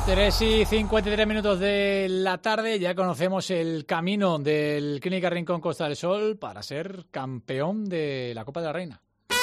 3:53 de la tarde, ya conocemos el camino del Clínica Rincón Costa del Sol para ser campeón de la Copa de la Reina.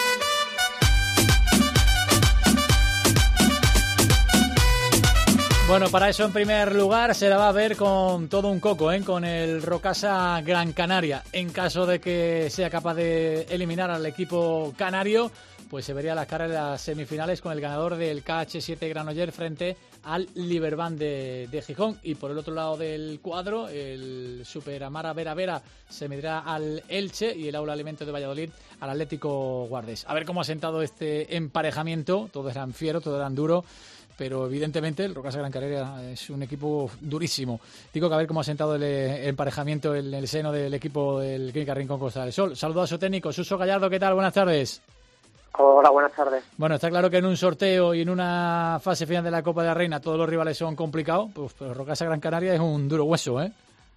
Bueno, para eso en primer lugar se la va a ver con todo un coco, con el Rocasa Gran Canaria. En caso de que sea capaz de eliminar al equipo canario, pues se vería las caras en las semifinales con el ganador del KH7 Granollers frente al Liberbank de Gijón. Y por el otro lado del cuadro, el Super Amara Vera Vera se medirá al Elche y el Aula Alimento de Valladolid al Atlético Guardés. A ver cómo ha sentado este emparejamiento. Todos eran fieros, todos eran duros, pero evidentemente el Rocasa Gran Canaria es un equipo durísimo. Digo que a ver cómo ha sentado el emparejamiento en el seno del equipo del Clínica Rincón Costa del Sol. Saludos a su técnico, Suso Gallardo, ¿qué tal? Buenas tardes. Hola, buenas tardes. Bueno, está claro que en un sorteo y en una fase final de la Copa de la Reina todos los rivales son complicados, pues pero Rocasa Gran Canaria es un duro hueso, ¿eh?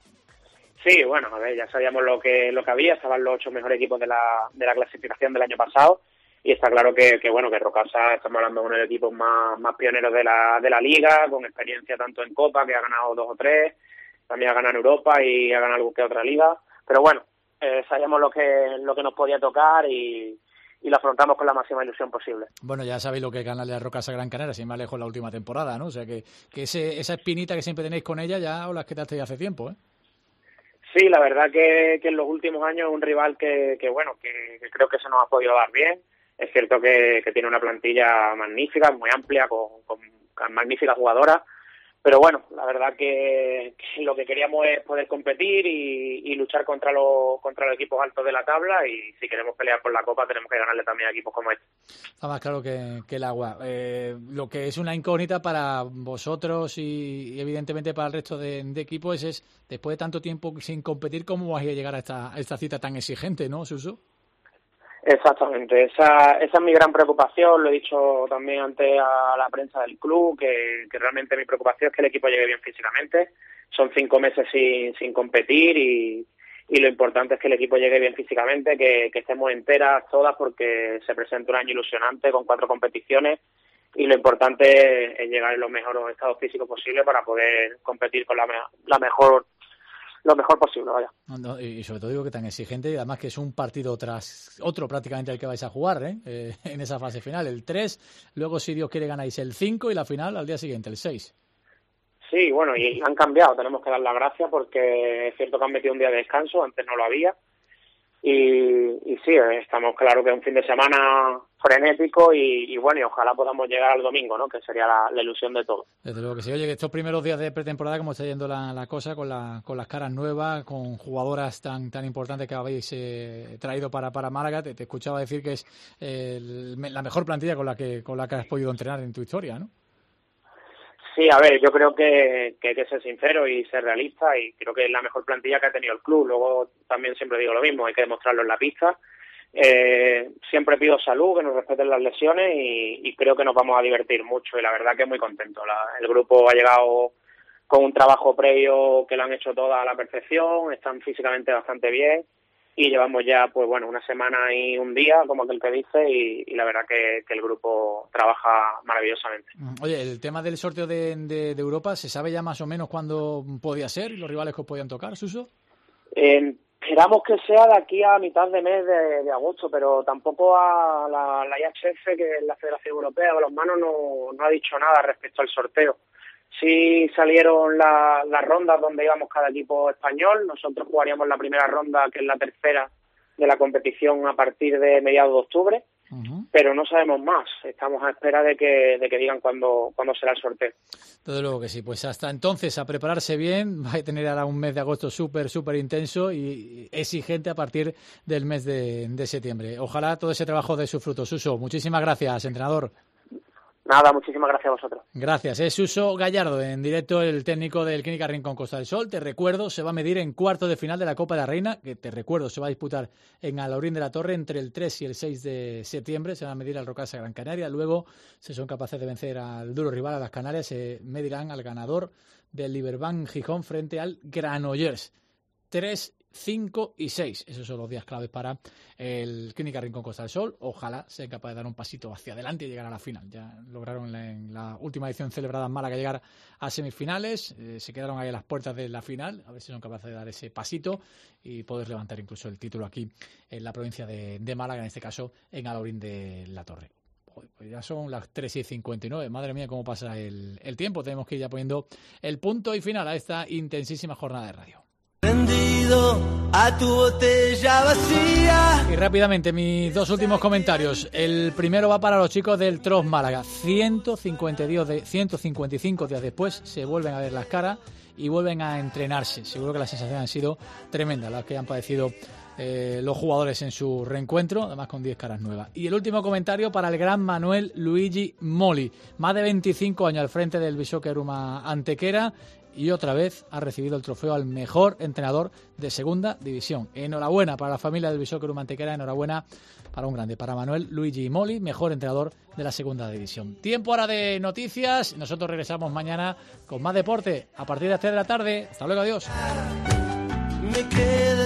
Sí, bueno, a ver, ya sabíamos lo que había, estaban los 8 mejores equipos de la clasificación del año pasado y está claro que Rocasa, estamos hablando de uno de los equipos más pioneros de la liga, con experiencia tanto en Copa, que ha ganado 2 o 3, también ha ganado en Europa y ha ganado algo que otra liga, pero bueno, sabíamos lo que nos podía tocar y lo afrontamos con la máxima ilusión posible. Bueno, ya sabéis lo que es ganarle a Rocasa Gran Canaria, sin más lejos en la última temporada, ¿no? O sea que esa espinita que siempre tenéis con ella ya os la quitasteis hace tiempo, ¿eh? Sí, la verdad que en los últimos años es un rival que creo que se nos ha podido dar bien. Es cierto que tiene una plantilla magnífica, muy amplia, con magníficas jugadoras. Pero bueno, la verdad que lo que queríamos es poder competir y luchar contra los equipos altos de la tabla, y si queremos pelear por la Copa tenemos que ganarle también a equipos como este. Está más claro que el agua. Lo que es una incógnita para vosotros y evidentemente para el resto de equipos es después de tanto tiempo sin competir, ¿cómo vais a llegar a esta cita tan exigente, no, Suso? Exactamente, esa es mi gran preocupación, lo he dicho también ante a la prensa del club, que realmente mi preocupación es que el equipo llegue bien físicamente. Son 5 meses sin competir y lo importante es que el equipo llegue bien físicamente, que estemos enteras todas, porque se presenta un año ilusionante con 4 competiciones y lo importante es llegar en los mejores estados físicos posibles para poder competir con lo mejor posible, vaya. Y sobre todo digo que tan exigente, y además que es un partido tras otro prácticamente el que vais a jugar, en esa fase final, el 3, luego si Dios quiere ganáis el 5 y la final al día siguiente, el 6. Sí, bueno, y han cambiado, tenemos que dar las gracias porque es cierto que han metido un día de descanso, antes no lo había, y sí, estamos claro que es un fin de semana frenético y bueno, y ojalá podamos llegar al domingo, ¿no? Que sería la ilusión de todos. Desde luego que sí. Oye, que estos primeros días de pretemporada, como está yendo la cosa, con las caras nuevas, con jugadoras tan importantes que habéis traído para Málaga, te escuchaba decir que es la mejor plantilla con la que has podido entrenar en tu historia, ¿no? Sí, a ver, yo creo que hay que ser sincero y ser realista, y creo que es la mejor plantilla que ha tenido el club. Luego también siempre digo lo mismo, hay que demostrarlo en la pista. Siempre pido salud, que nos respeten las lesiones y creo que nos vamos a divertir mucho, y la verdad que muy contento. El grupo ha llegado con un trabajo previo que lo han hecho todas a la perfección, están físicamente bastante bien y llevamos ya pues bueno una semana y un día, como aquel que dice, y la verdad que el grupo trabaja maravillosamente. Oye, el tema del sorteo de Europa, ¿se sabe ya más o menos cuándo podía ser y los rivales que os podían tocar, Suso? Esperamos que sea de aquí a mitad de mes de agosto, pero tampoco a la IHF, que es la Federación Europea de Balonmano, no ha dicho nada respecto al sorteo. Sí salieron las rondas donde íbamos cada equipo español. Nosotros jugaríamos la primera ronda, que es la tercera de la competición, a partir de mediados de octubre. Uh-huh. Pero no sabemos más. Estamos a espera de que digan cuándo será el sorteo. Desde luego que sí. Pues hasta entonces a prepararse bien. Va a tener ahora un mes de agosto súper intenso y exigente a partir del mes de septiembre. Ojalá todo ese trabajo dé sus frutos. Suso, muchísimas gracias, entrenador. Nada, muchísimas gracias a vosotros. Gracias. Es Suso Gallardo, en directo, el técnico del Clínica Rincón Costa del Sol. Te recuerdo, se va a medir en cuartos de final de la Copa de la Reina, que te recuerdo, se va a disputar en Alaurín de la Torre entre el 3 y el 6 de septiembre. Se va a medir al Rocasa Gran Canaria. Luego, si son capaces de vencer al duro rival, a las Canarias, se medirán al ganador del Liberbank Gijón frente al Granollers. 3 5 y 6. Esos son los días claves para el Clínica Rincón Costa del Sol. Ojalá sea capaz de dar un pasito hacia adelante y llegar a la final. Ya lograron en la última edición celebrada en Málaga llegar a semifinales. Se quedaron ahí a las puertas de la final. A ver si son capaces de dar ese pasito y poder levantar incluso el título aquí en la provincia de Málaga, en este caso en Alaurín de la Torre. Pues ya son las 3:59. Madre mía, cómo pasa el tiempo. Tenemos que ir ya poniendo el punto y final a esta intensísima jornada de radio. A tu botella vacía. Y rápidamente, mis dos últimos comentarios. El primero va para los chicos del Tros Málaga. 155 días después se vuelven a ver las caras y vuelven a entrenarse. Seguro que las sensaciones han sido tremendas las que han padecido los jugadores en su reencuentro, además con 10 caras nuevas. Y el último comentario para el gran Manuel Luigi Moli, más de 25 años al frente del Bishoker Uma Antequera, y otra vez ha recibido el trofeo al mejor entrenador de segunda división. Enhorabuena para la familia del Bishoker Uma Antequera, enhorabuena para un grande, para Manuel Luigi Moli, mejor entrenador de la segunda división. Tiempo ahora de noticias, nosotros regresamos mañana con más deporte a partir de las 3 de la tarde. Hasta luego, adiós. Me